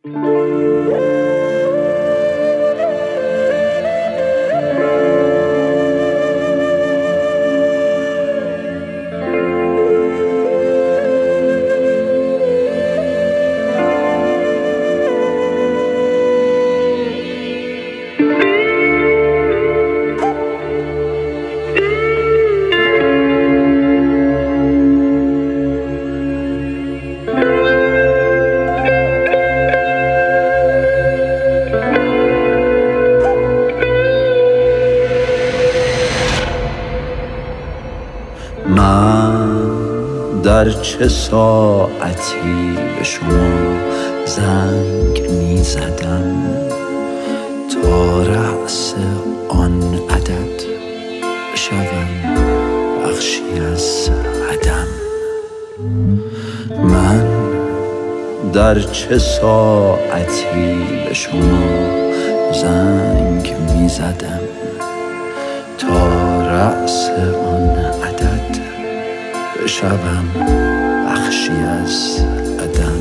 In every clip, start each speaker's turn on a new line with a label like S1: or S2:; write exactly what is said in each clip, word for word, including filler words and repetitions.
S1: من در چه ساعتی به شما زنگ می زدم تا رأس آن عدد بشوم بخشی از عدم. من در چه ساعتی به شما زنگ می زدم تا رأس آن عدد بشوم بخشی از عدم.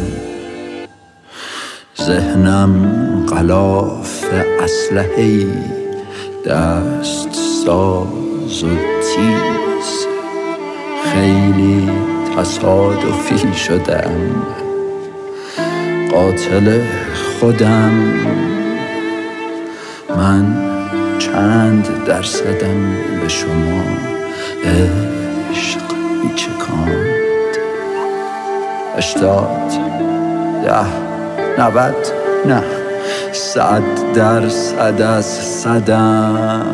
S1: ذهنم غلاف اسلحه‌ای دست ساز و تیز، خیلی تصادفی شدم قاتل خودم. من چند درصدم به شما عشق میچکاند؟ هشتاد، ده، نود، نه صد درصد از صدم.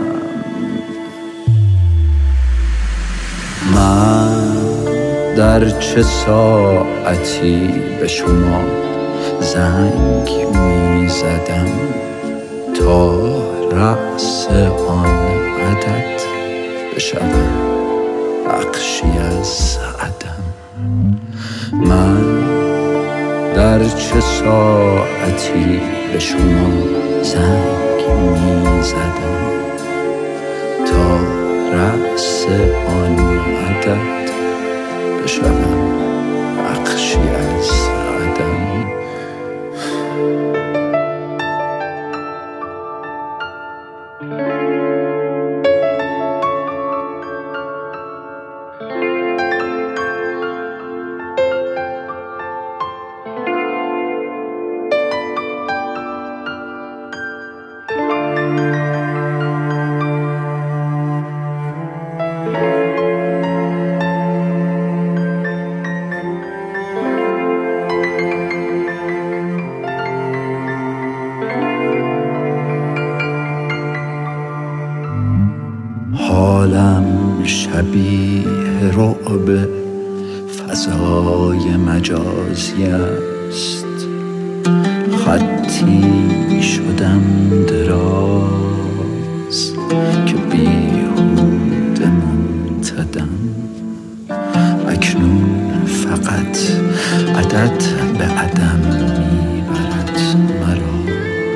S1: من در چه ساعتی به شما زنگ می زدم تا رأس آن عدد بشوم بخشی از عدم. من در چه ساعتی به شما زنگ می زدم تا رأس آن عدد بشوم بخشی از عدم. حالم شبیه رعب فضای مجازی است، خطی شدم دراز که بیهوده منتدم. اکنون فقط عدد به عدم میبرد مرا،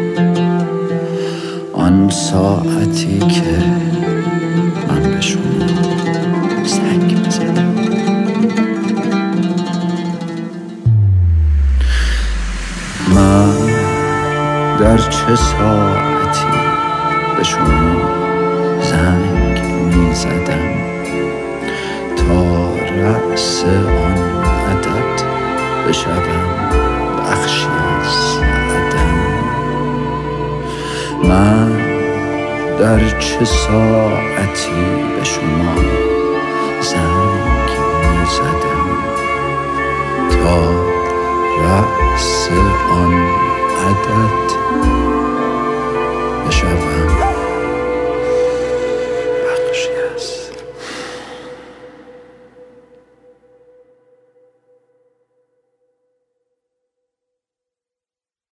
S1: آن ساعتی که من به شما زنگ می‌زدم. من در چه ساعتی به شما زنگ می‌زدم تا رأس آن عدد بشوم بخشی از عدم. من در چه ساعتی